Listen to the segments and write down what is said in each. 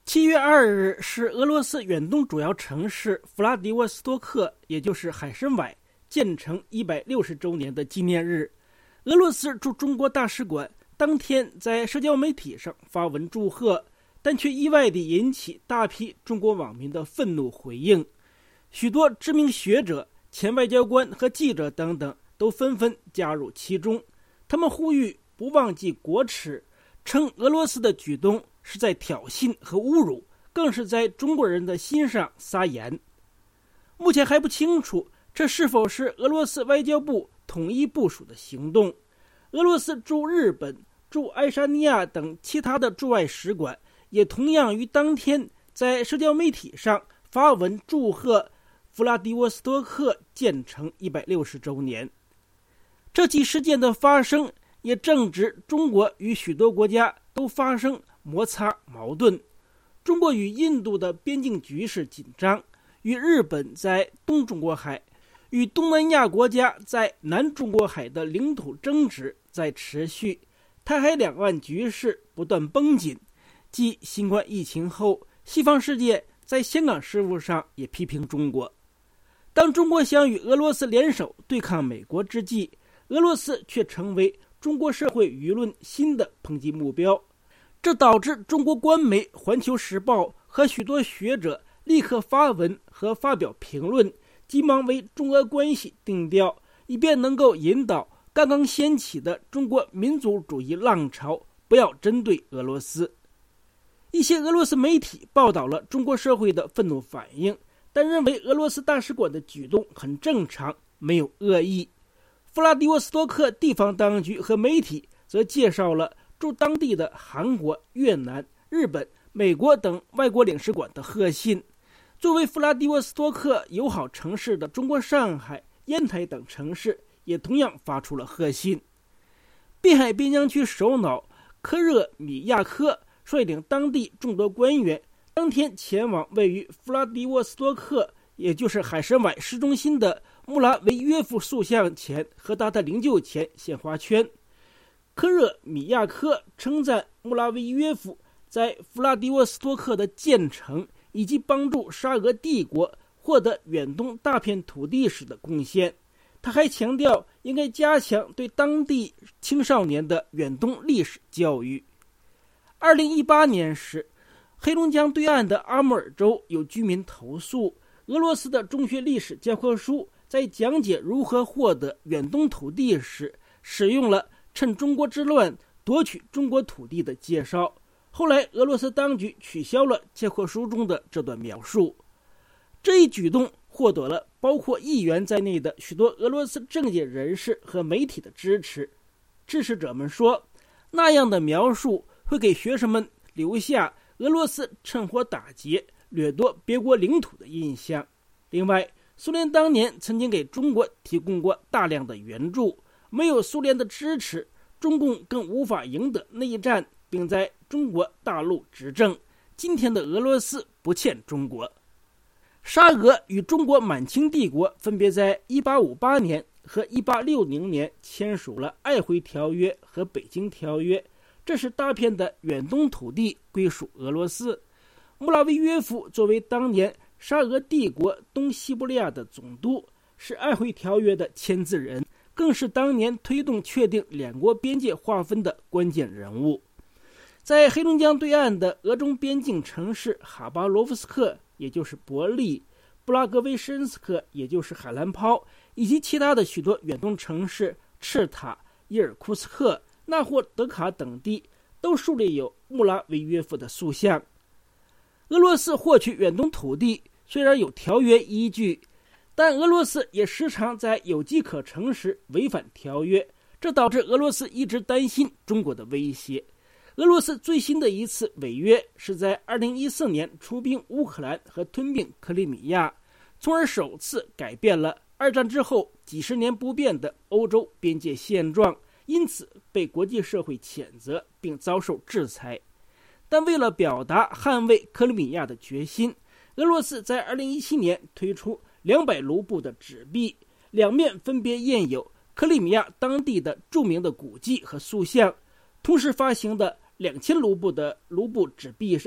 7月2日是俄罗斯远东主要城市弗拉迪沃斯托克，也就是海参崴建成160周年的纪念日。俄罗斯驻中国大使馆当天在社交媒体上发文祝贺，但却意外地引起大批中国网民的愤怒回应。许多知名学者、前外交官和记者等等都纷纷加入其中。他们呼吁不忘记国耻，称俄罗斯的举动是在挑衅和侮辱，更是在中国人的心上撒盐。目前还不清楚这是否是俄罗斯外交部统一部署的行动。俄罗斯驻日本、驻爱沙尼亚等其他的驻外使馆也同样于当天在社交媒体上发文祝贺弗拉迪沃斯托克建成160周年。这起事件的发生也正值中国与许多国家都发生摩擦矛盾。中国与印度的边境局势紧张，与日本在东中国海，与东南亚国家在南中国海的领土争执在持续，台海两岸局势不断绷紧。继新冠疫情后，西方世界在香港事务上也批评中国。当中国想与俄罗斯联手对抗美国之际，俄罗斯却成为中国社会舆论新的抨击目标。这导致中国官媒《环球时报》和许多学者立刻发文和发表评论，急忙为中俄关系定调，以便能够引导刚刚掀起的中国民族主义浪潮不要针对俄罗斯。一些俄罗斯媒体报道了中国社会的愤怒反应，但认为俄罗斯大使馆的举动很正常，没有恶意。弗拉迪沃斯托克地方当局和媒体则介绍了驻当地的韩国、越南、日本、美国等外国领事馆的贺信。作为弗拉迪沃斯托克友好城市的中国上海、烟台等城市也同样发出了贺信。滨海边疆区首脑科热米亚科率领当地众多官员当天前往位于弗拉迪沃斯托克，也就是海参崴市中心的穆拉维约夫塑像前和他的灵柩前献花圈。科热米亚科称赞穆拉维约夫在弗拉迪沃斯托克的建成以及帮助沙俄帝国获得远东大片土地时的贡献。他还强调应该加强对当地青少年的远东历史教育。2018年时，黑龙江对岸的阿穆尔州有居民投诉，俄罗斯的中学历史教科书在讲解如何获得远东土地时，使用了趁中国之乱夺取中国土地的介绍。后来俄罗斯当局取消了教科书中的这段描述。这一举动获得了包括议员在内的许多俄罗斯政界人士和媒体的支持。支持者们说，那样的描述会给学生们留下俄罗斯趁火打劫、掠夺别国领土的印象。另外，苏联当年曾经给中国提供过大量的援助，没有苏联的支持，中共更无法赢得内战，并在中国大陆执政。今天的俄罗斯不欠中国。沙俄与中国满清帝国分别在1858年和1860年签署了《瑷珲条约》和《北京条约》，这是大片的远东土地归属俄罗斯。穆拉维约夫作为当年沙俄帝国东西伯利亚的总督，是《瑷珲条约》的签字人，更是当年推动确定两国边界划分的关键人物。在黑龙江对岸的俄中边境城市哈巴罗夫斯克，也就是伯利，布拉格维申斯克，也就是海兰泡，以及其他的许多远东城市赤塔、伊尔库斯克、纳霍德卡等地，都树立有穆拉维约夫的塑像。俄罗斯获取远东土地虽然有条约依据，但俄罗斯也时常在有机可乘时违反条约，这导致俄罗斯一直担心中国的威胁。俄罗斯最新的一次违约是在2014年出兵乌克兰和吞并克里米亚，从而首次改变了二战之后几十年不变的欧洲边界现状，因此被国际社会谴责并遭受制裁。但为了表达捍卫克里米亚的决心，俄罗斯在2017年推出200卢布的纸币，两面分别印有克里米亚当地的著名的古迹和塑像，同时发行的2000卢布的卢布纸币上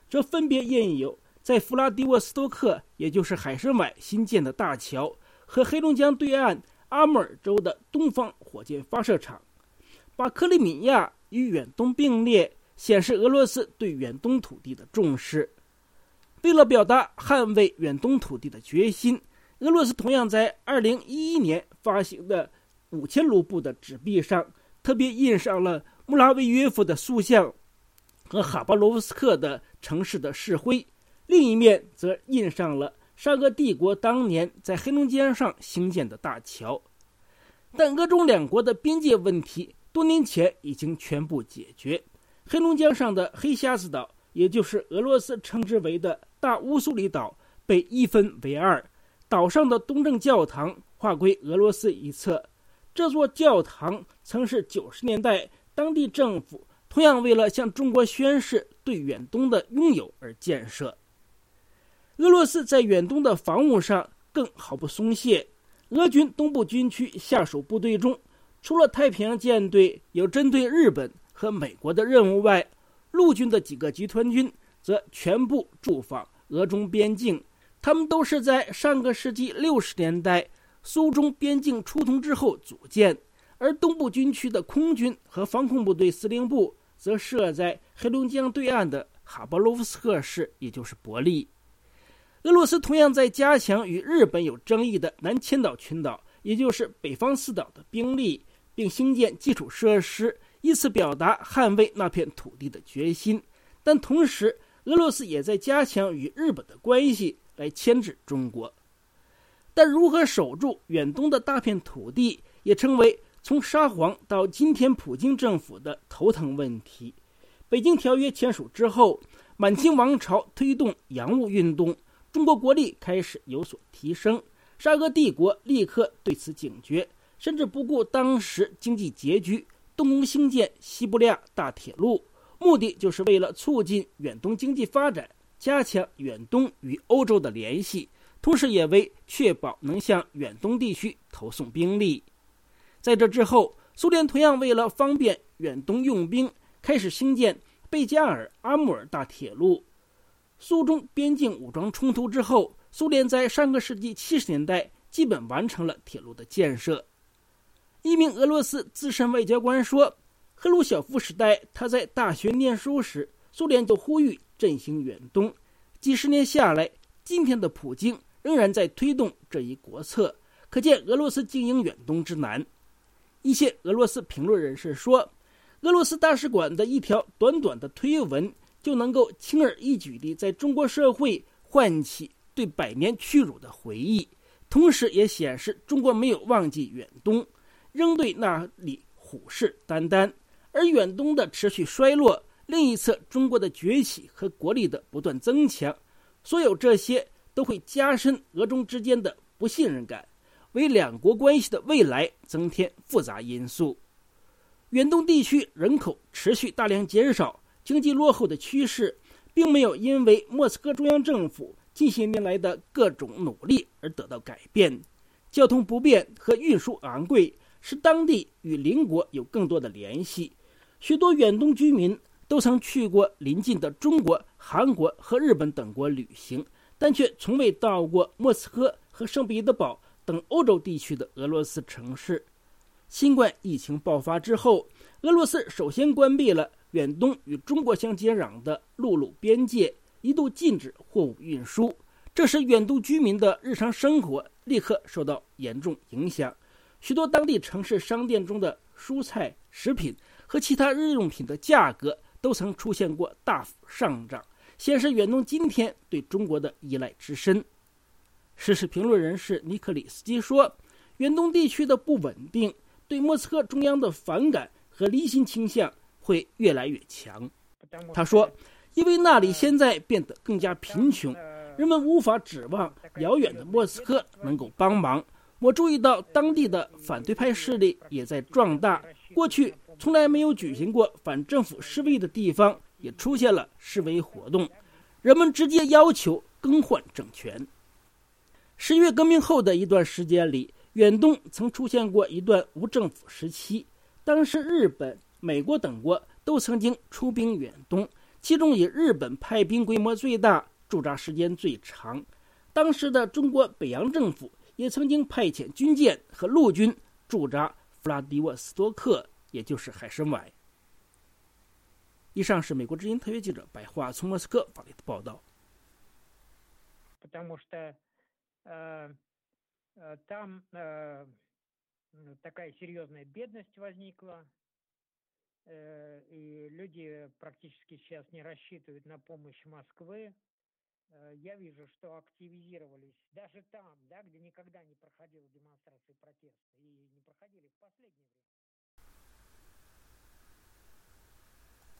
则分别印有在弗拉迪沃斯托克，也就是海参崴新建的大桥，和黑龙江对岸阿穆尔州的东方火箭发射场。把克里米亚与远东并列，显示俄罗斯对远东土地的重视。为了表达捍卫远东土地的决心，俄罗斯同样在2011年发行的5000卢布的纸币上特别印上了穆拉维约夫的塑像和哈巴罗夫斯克的城市的市徽，另一面则印上了沙俄帝国当年在黑龙江上兴建的大桥。但俄中两国的边界问题多年前已经全部解决，黑龙江上的黑瞎子岛，也就是俄罗斯称之为的大乌苏里岛，被一分为二，岛上的东正教堂划归俄罗斯一侧。这座教堂曾是90年代当地政府同样为了向中国宣示对远东的拥有而建设。俄罗斯在远东的防务上更毫不松懈，俄军东部军区下属部队中，除了太平洋舰队有针对日本和美国的任务外，陆军的几个集团军则全部驻防俄中边境。他们都是在上个世纪60年代苏中边境触通之后组建，而东部军区的空军和防空部队司令部则设在黑龙江对岸的哈巴罗夫斯克市，也就是伯利。俄罗斯同样在加强与日本有争议的南千岛群岛，也就是北方四岛的兵力，并兴建基础设施，以此表达捍卫那片土地的决心。但同时，俄罗斯也在加强与日本的关系，来牵制中国。但如何守住远东的大片土地，也成为从沙皇到今天普京政府的头疼问题。北京条约签署之后，满清王朝推动洋务运动，中国国力开始有所提升，沙俄帝国立刻对此警觉，甚至不顾当时经济拮据，动工兴建西伯利亚大铁路，目的就是为了促进远东经济发展，加强远东与欧洲的联系，同时也为确保能向远东地区投送兵力。在这之后，苏联同样为了方便远东用兵，开始兴建贝加尔阿穆尔大铁路。苏中边境武装冲突之后，苏联在上个世纪70年代基本完成了铁路的建设。一名俄罗斯资深外交官说，赫鲁晓夫时代他在大学念书时，苏联就呼吁振兴远东，几十年下来，今天的普京仍然在推动这一国策，可见俄罗斯经营远东之难。一些俄罗斯评论人士说，俄罗斯大使馆的一条短短的推文就能够轻而易举地在中国社会唤起对100年屈辱的回忆，同时也显示中国没有忘记远东，仍对那里虎视眈眈。而远东的持续衰落，另一侧中国的崛起和国力的不断增强，所有这些都会加深俄中之间的不信任感，为两国关系的未来增添复杂因素。远东地区人口持续大量减少，经济落后的趋势并没有因为莫斯科中央政府近些年来的各种努力而得到改变。交通不便和运输昂贵，使当地与邻国有更多的联系。许多远东居民都曾去过邻近的中国、韩国和日本等国旅行，但却从未到过莫斯科和圣彼得堡等欧洲地区的俄罗斯城市。新冠疫情爆发之后，俄罗斯首先关闭了远东与中国相接壤的陆路边界，一度禁止货物运输，这使远东居民的日常生活立刻受到严重影响。许多当地城市商店中的蔬菜、食品和其他日用品的价格都曾出现过大幅上涨，显示远东今天对中国的依赖之深。时事评论人士尼克里斯基说，远东地区的不稳定对莫斯科中央的反感和离心倾向会越来越强。他说，因为那里现在变得更加贫穷，人们无法指望遥远的莫斯科能够帮忙。我注意到当地的反对派势力也在壮大，过去从来没有举行过反政府示威的地方也出现了示威活动，人们直接要求更换政权。10月革命后的一段时间里，远东曾出现过一段无政府时期，当时日本、美国等国都曾经出兵远东， 其中以日本派兵规模最大，驻扎时间最长。当时的中国北洋政府也曾经派遣军舰和陆军驻扎弗拉迪沃斯托克，也就是海参崴。以上是美国之音特约记者白桦从莫斯科发来的报道。 Потому что там такая серьезная бедность возникла, и люди практически сейчас не рассчитывают на помощь Москвы. Я вижу, что активизировались даже там, да, где никогда не проходила демонстрации протеста, и не проходили в последнее время.